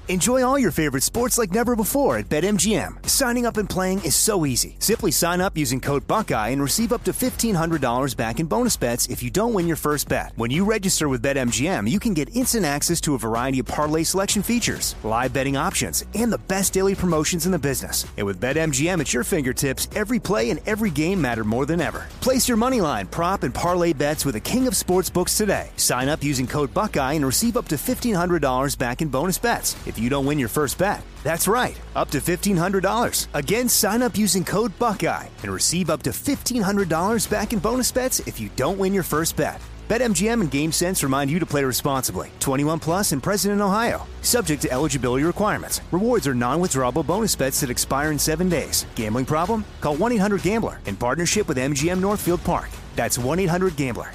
Enjoy all your favorite sports like never before at BetMGM. Signing up and playing is so easy. Simply sign up using code Buckeye and receive up to $1,500 back in bonus bets if you don't win your first bet. When you register with BetMGM, you can get instant access to a variety of parlay selection features, live betting options, and the best daily promotions in the business. And with BetMGM at your fingertips, every play and every game matter more than ever. Place your moneyline, prop, and parlay bets with the king of sportsbooks today. Sign up using code Buckeye and receive up to $1,500 back in bonus bets if you don't win your first bet. That's right, up to $1,500. Again, sign up using code Buckeye and receive up to $1,500 back in bonus bets if you don't win your first bet. BetMGM and GameSense remind you to play responsibly. 21 plus and present in Ohio. Subject to eligibility requirements. Rewards are non-withdrawable bonus bets that expire in 7 days. Gambling problem? Call 1-800-GAMBLER in partnership with MGM Northfield Park. That's 1-800-GAMBLER.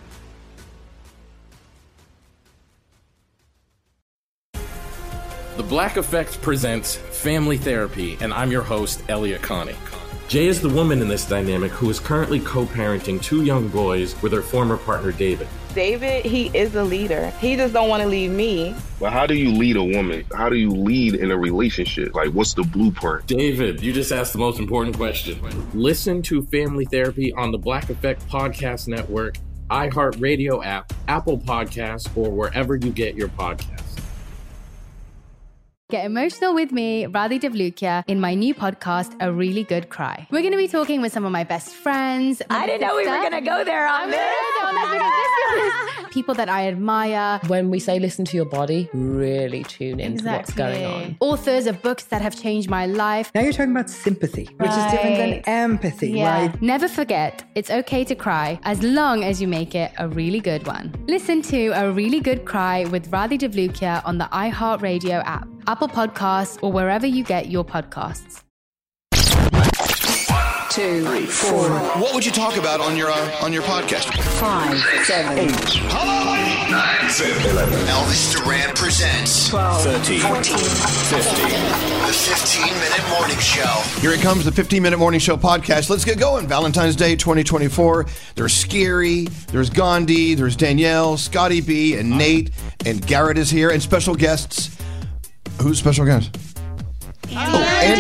The Black Effect presents Family Therapy, and I'm your host, Elliot Connie. Jay is the woman in this dynamic who is currently co-parenting 2 young boys with her former partner, David. David, he is a leader. He just don't want to leave me. But how do you lead a woman? How do you lead in a relationship? Like, what's the blueprint? David, you just asked the most important question. Listen to Family Therapy on the Black Effect Podcast Network, iHeartRadio app, Apple Podcasts, or wherever you get your podcasts. Get emotional with me, Radhi Devlukia, in my new podcast, A Really Good Cry. We're going to be talking with some of my best friends. I didn't know we were going to go there on this. People that I admire. When we say listen to your body, really tune into what's going on. Authors of books that have changed my life. Now you're talking about sympathy, which is different than empathy, right? Never forget, it's okay to cry as long as you make it a really good one. Listen to A Really Good Cry with Radhi Devlukia on the iHeartRadio app, Apple Podcasts, or wherever you get your podcasts. 2, 3, 4. What would you talk about on your podcast? 5, 7, 8. Hello, 9, 10, 11. Elvis Duran presents 12, 13, 14, 15. The 15-minute morning show. Here it comes, the 15-minute morning show podcast. Let's get going. Valentine's Day 2024. There's Scary, there's Gandhi, there's Danielle, Scotty B, and Nate, and Garrett is here, and special guests. Who's special guest? Andrew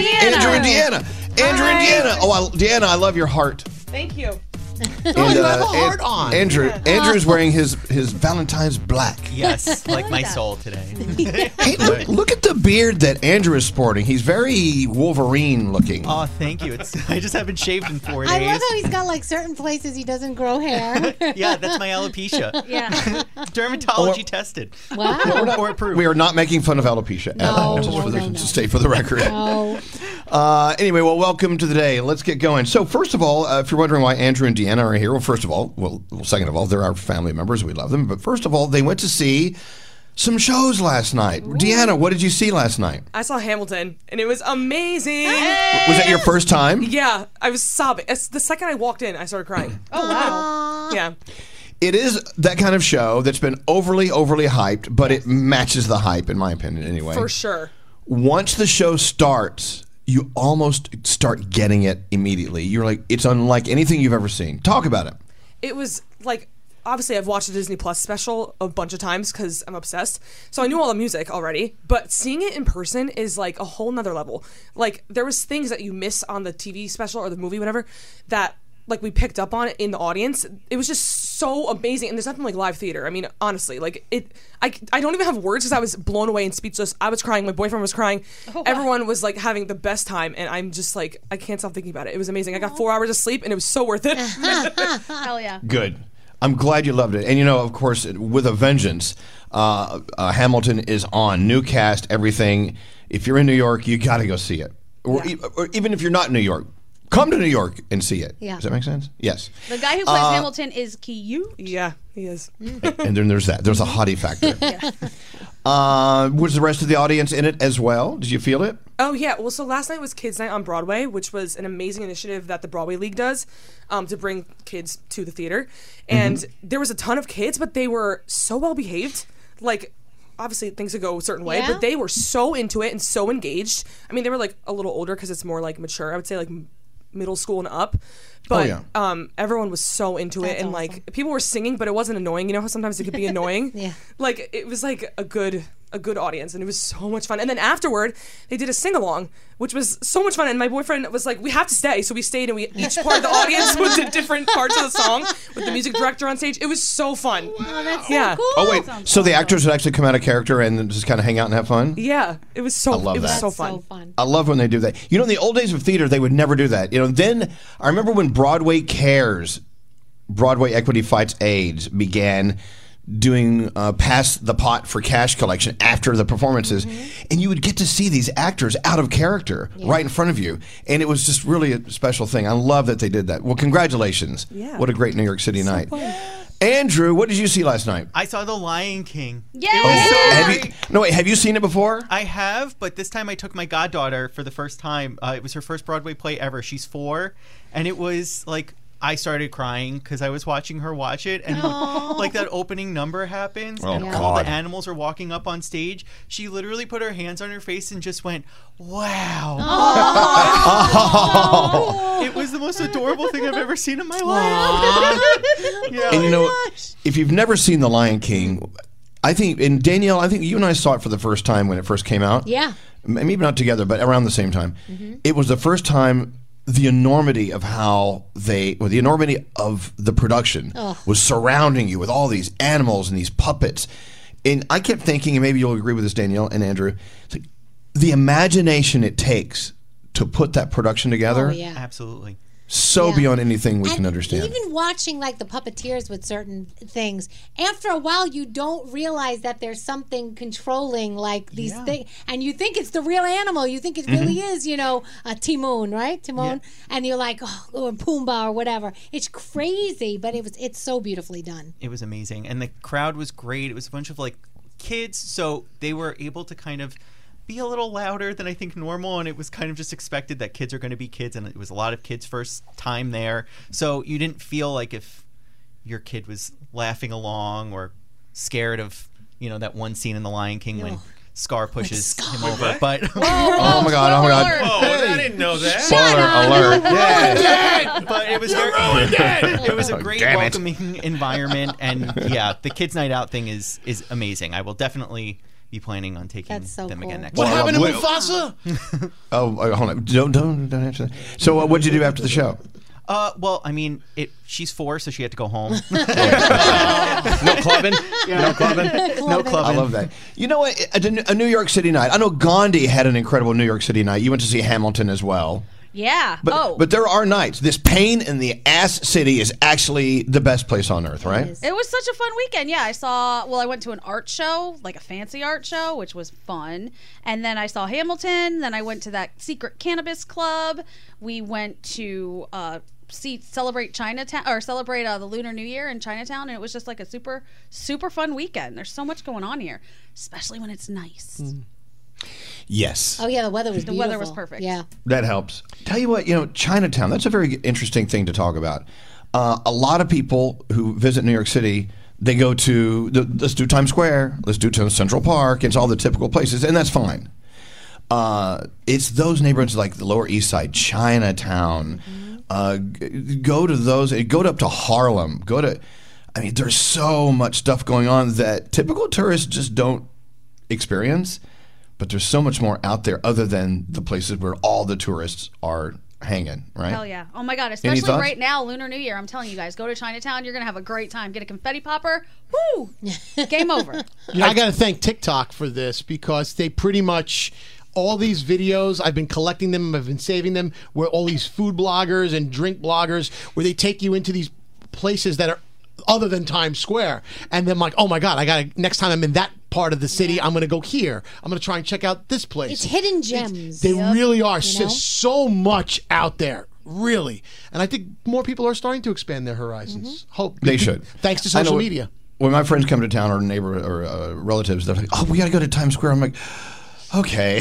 and Deanna. Andrew and Deanna. Oh, Deanna, I love your heart. Thank you. And, you have a heart on. Andrew's wearing his Valentine's black. Yes, like my soul today. Hey, look at the beard that Andrew is sporting. He's very Wolverine looking. Oh, thank you. I just haven't shaved in 4 days. I love how he's got like certain places he doesn't grow hair. Yeah, that's my alopecia. Yeah. Dermatology tested. Wow. Or approved. We are not making fun of alopecia at all. To stay for the record. No. Anyway, well, welcome to the day. Let's get going. So, first of all, if you're wondering why Andrew and Deanna are here, well, first of all, second of all, they're our family members. We love them. But first of all, they went to see some shows last night. Ooh. Deanna, what did you see last night? I saw Hamilton, and it was amazing. Hey! Was that your first time? Yeah, I was sobbing. The second I walked in, I started crying. Oh, wow. Yeah. It is that kind of show that's been overly hyped, but it matches the hype, in my opinion, anyway. For sure. Once the show starts, you almost start getting it immediately. You're like, it's unlike anything you've ever seen. Talk about it. It was like, obviously I've watched the Disney Plus special a bunch of times because I'm obsessed. So I knew all the music already, but seeing it in person is like a whole nother level. Like, there was things that you miss on the TV special or the movie, whatever, that like we picked up on it in the audience. It was just so amazing, and there's nothing like live theater. I mean, honestly, like I don't even have words because I was blown away and speechless. I was crying, my boyfriend was crying. Oh, wow. Everyone was like having the best time, and I'm just like, I can't stop thinking about it. It was amazing. I got 4 hours of sleep, and it was so worth it. Hell yeah. Good. I'm glad you loved it. And you know, of course, with a vengeance, Hamilton is on. New cast, everything. If you're in New York, you got to go see it. Or even if you're not in New York, come to New York and see it. Yeah. Does that make sense? Yes. The guy who plays Hamilton is cute. Yeah, he is. And then there's that. There's a hottie factor. Was the rest of the audience in it as well? Did you feel it? Oh, yeah. Well, so last night was Kids Night on Broadway, which was an amazing initiative that the Broadway League does to bring kids to the theater. And there was a ton of kids, but they were so well behaved. Like, obviously things could go a certain way, but they were so into it and so engaged. I mean, they were like a little older because it's more like mature. I would say like middle school and up. But everyone was so into it, and like people were singing, but it wasn't annoying. You know how sometimes it could be annoying? Yeah. Like, it was like a good a good audience, and it was so much fun. And then afterward, they did a sing-along, which was so much fun. And my boyfriend was like, we have to stay. So we stayed, and each part of the audience was in different parts of the song with the music director on stage. It was so fun. Oh, that's so Yeah. cool. Oh wait, so the actors would actually come out of character and just kind of hang out and have fun? Yeah, it was so. I love it was that. so That's fun. so fun. I love when they do that. You know, in the old days of theater, they would never do that. You know, then I remember when Broadway Cares, Broadway Equity Fights AIDS began doing Pass the Pot for cash collection after the performances, and you would get to see these actors out of character right in front of you, and it was just really a special thing. I love that they did that. Well, congratulations. Yeah. What a great New York City night. Andrew, what did you see last night? I saw The Lion King. Yay! It was so great. Have you seen it before? I have, but this time I took my goddaughter for the first time. It was her first Broadway play ever. She's 4, and it was like I started crying because I was watching her watch it, and like that opening number happens, and all the animals are walking up on stage. She literally put her hands on her face and just went, "Wow!" It was the most adorable thing I've ever seen in my life. Yeah. And you know, if you've never seen The Lion King, I think, and Danielle, I think you and I saw it for the first time when it first came out. Yeah. Maybe not together, but around the same time. It was the first time the enormity of the enormity of the production was surrounding you with all these animals and these puppets. And I kept thinking, and maybe you'll agree with this, Danielle and Andrew, it's like the imagination it takes to put that production together. Oh, yeah. Absolutely. So beyond anything we can understand. Even watching like the puppeteers with certain things, after a while you don't realize that there's something controlling like these things, and you think it's the real animal. You think it really is, Timon, right? Timon, and you're like, or Pumbaa or whatever. It's crazy, but it's so beautifully done. It was amazing, and the crowd was great. It was a bunch of like kids, so they were able to kind of be a little louder than I think normal, and it was kind of just expected that kids are going to be kids, and it was a lot of kids' first time there, so you didn't feel like if your kid was laughing along or scared of that one scene in The Lion King when Scar pushes him over. But oh my god! Whoa, I didn't know that. Spoiler alert! Yeah. But it was it was a great welcoming environment, and the kids' night out thing is amazing. I will definitely be planning on taking them again next What year. happened to Mufasa? Hold on! Don't answer that. So, what did you do after the show? Well, I mean, she's 4, so she had to go home. No clubbing? No clubbing. No clubbing. I love that. You know what? A New York City night. I know Gandhi had an incredible New York City night. You went to see Hamilton as well. Yeah. But there are nights. This pain in the ass city is actually the best place on earth, right? It was such a fun weekend. Yeah, I went to an art show, like a fancy art show, which was fun. And then I saw Hamilton. Then I went to that secret cannabis club. We went to celebrate Chinatown, or celebrate the Lunar New Year in Chinatown. And it was just like a super, super fun weekend. There's so much going on here, especially when it's nice. Yes. Oh yeah, the weather was beautiful. The weather was perfect. Yeah. That helps. Tell you what, Chinatown, that's a very interesting thing to talk about. A lot of people who visit New York City, they go to, let's do Times Square, let's do Central Park, it's all the typical places, and that's fine. It's those neighborhoods like the Lower East Side, Chinatown, go to those, go up to Harlem, there's so much stuff going on that typical tourists just don't experience. But there's so much more out there other than the places where all the tourists are hanging, right? Hell yeah. Oh my God. Especially right now, Lunar New Year. I'm telling you guys, go to Chinatown. You're going to have a great time. Get a confetti popper. Woo! Game over. I got to thank TikTok for this because they pretty much... all these videos, I've been collecting them, I've been saving them, where all these food bloggers and drink bloggers, where they take you into these places that are other than Times Square. And then I'm like, oh my God, next time I'm in that part of the city, I'm going to go here. I'm going to try and check out this place. It's hidden gems. They really are. There's so much out there, really. And I think more people are starting to expand their horizons. Hope they should. Thanks to social media. When my friends come to town, or neighbor or relatives, they're like, oh, we got to go to Times Square. I'm like, okay.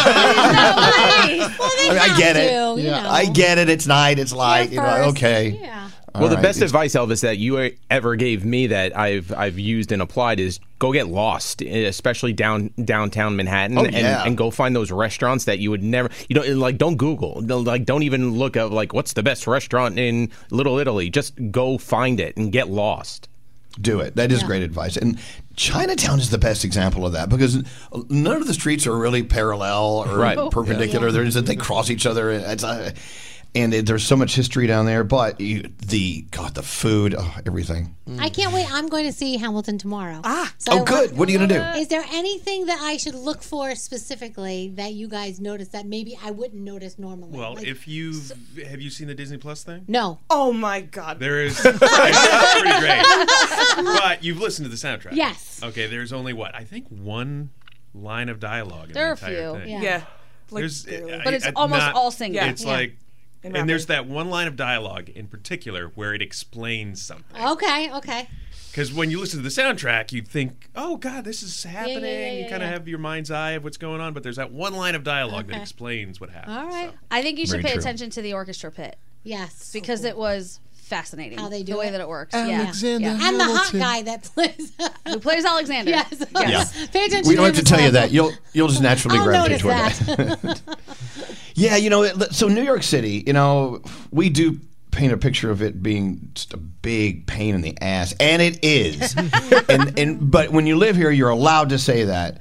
I get it. I get it. It's night. It's light. Okay. Yeah. Well, the best advice, Elvis, that you ever gave me that I've used and applied is go get lost, especially downtown Manhattan, and go find those restaurants that you would never, don't Google, don't even look up what's the best restaurant in Little Italy. Just go find it and get lost. Do it. That is great advice. And Chinatown is the best example of that because none of the streets are really parallel or perpendicular. Yeah. They cross each other. And there's so much history down there, but the food, everything. I can't wait. I'm going to see Hamilton tomorrow. Good. What are you going to do? Is there anything that I should look for specifically that you guys notice that maybe I wouldn't notice normally? Well, have you seen the Disney Plus thing? No. Oh my God. There is. It's pretty great. But you've listened to the soundtrack. Yes. Okay. There's only I think one line of dialogue in There the are entire a few. thing. Yeah. But it's almost all singing. It's like. And there's that one line of dialogue in particular where it explains something. Okay. Because when you listen to the soundtrack, you think, "Oh God, this is happening." You kind of have your mind's eye of what's going on, but there's that one line of dialogue that explains what happened. All right. So. I think you should Very pay true. attention to the orchestra pit. Yes. Because it was fascinating. How they do the way it. that it works. Alexander Yeah. And the hot Hamilton. guy that plays. Who plays Alexander? Yes. Yeah. Pay attention We don't to have to him tell as you well. that. You'll just naturally I'll gravitate notice toward that. that. Yeah, so New York City, we do paint a picture of it being just a big pain in the ass, and it is. But when you live here, you're allowed to say that.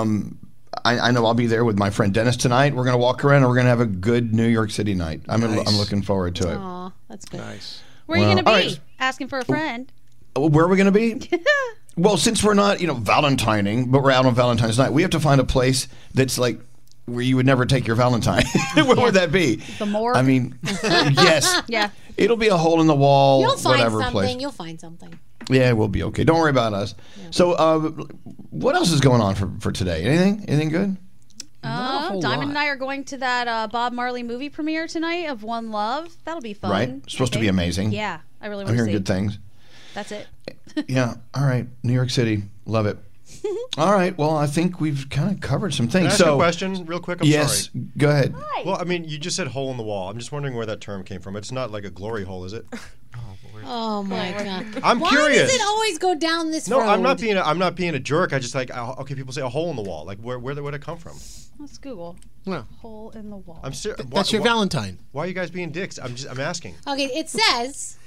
I know I'll be there with my friend Dennis tonight. We're going to walk around and we're going to have a good New York City night. I'm looking forward to it. Aw, that's good. Nice. Where are you going to be? All right. Asking for a friend. Where are we going to be? Well, since we're not, Valentining, but we're out on Valentine's night, we have to find a place that's like where you would never take your Valentine. Where would that be? The morgue? I mean, yes. Yeah. It'll be a hole in the wall, You'll find whatever something. place. You'll find something. Yeah, we'll be okay. Don't worry about us. Yeah. So, what else is going on for today? Anything good? Diamond and I are going to that Bob Marley movie premiere tonight of One Love. That'll be fun. Right. It's supposed to be amazing. Yeah, I really want I'm to hearing see. good things. That's it. Yeah. All right. New York City. Love it. All right. Well, I think we've kind of covered some things. Can I ask a question real quick? I'm yes, sorry. Go ahead. Hi. Well, I mean, you just said hole in the wall. I'm just wondering where that term came from. It's not like a glory hole, is it? Oh my God! I'm Why curious. does it always go down this No, road? I'm not being a jerk. I just okay. People say a hole in the wall. Like where'd it come from? Let's Google. No. Hole in the wall. I'm serious. That's your Valentine. Why are you guys being dicks? I'm asking. Okay, it says.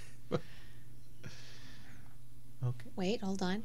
Wait, hold on.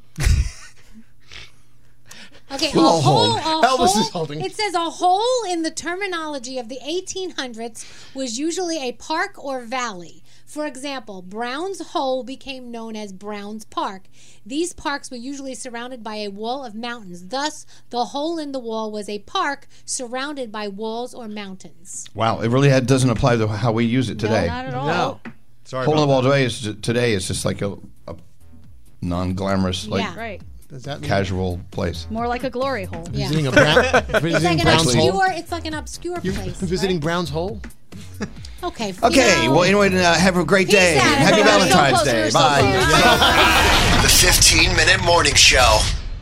Okay, We'll a all hole. hold. Elvis is holding. It says a hole in the terminology of the 1800s was usually a park or valley. For example, Brown's Hole became known as Brown's Park. These parks were usually surrounded by a wall of mountains. Thus, the hole in the wall was a park surrounded by walls or mountains. Wow, it really doesn't apply to how we use it today. No, not at all. No. Sorry. Hole in the about wall that. today is just like a non-glamorous, like Yeah. Right. Does that mean casual place. More like a glory hole. Yeah. visiting a Brown, It's visiting like an Brown's hole? obscure. It's like an obscure You're place. visiting Brown's hole? Okay. Okay, well, anyway, have a great day. out, Happy everybody. Valentine's So close, Day. we're so Bye. The 15-minute morning show.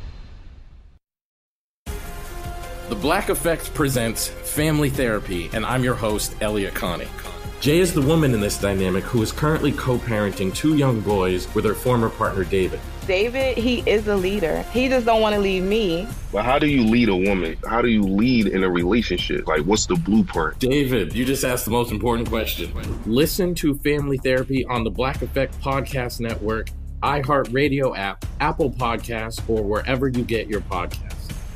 The Black Effect presents Family Therapy, and I'm your host, Elliot Connie. Jay is the woman in this dynamic who is currently co-parenting 2 young boys with her former partner, David. David, he is a leader. He just don't want to leave me. But how do you lead a woman? How do you lead in a relationship? Like, what's the blueprint? David, you just asked the most important question. Listen to Family Therapy on the Black Effect Podcast Network, iHeartRadio app, Apple Podcasts, or wherever you get your podcasts.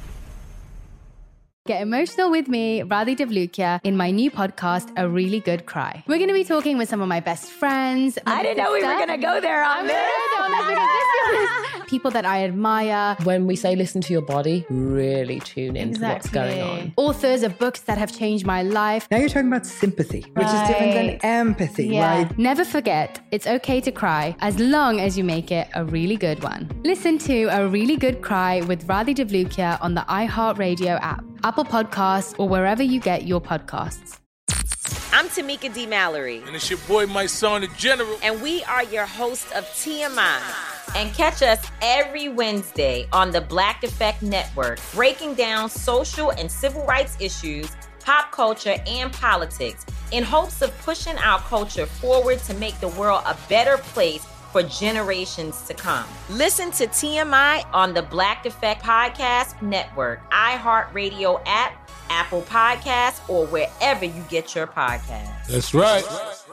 Get emotional with me, Radhi Devlukia, in my new podcast, A Really Good Cry. We're going to be talking with some of my best friends. I didn't know we were going to go there on this. People that I admire. When we say listen to your body, really tune into what's going on. Authors of books that have changed my life. Now you're talking about sympathy, which is different than empathy, right? Never forget, it's okay to cry as long as you make it a really good one. Listen to A Really Good Cry with Radhi Devlukia on the iHeartRadio app, Apple Podcasts, or wherever you get your podcasts. I'm Tamika D. Mallory. And it's your boy, my son, the General. And we are your hosts of TMI. And catch us every Wednesday on the Black Effect Network, breaking down social and civil rights issues, pop culture, and politics in hopes of pushing our culture forward to make the world a better place for generations to come. Listen to TMI on the Black Effect Podcast Network, iHeartRadio app, Apple Podcasts, or wherever you get your podcasts. That's right.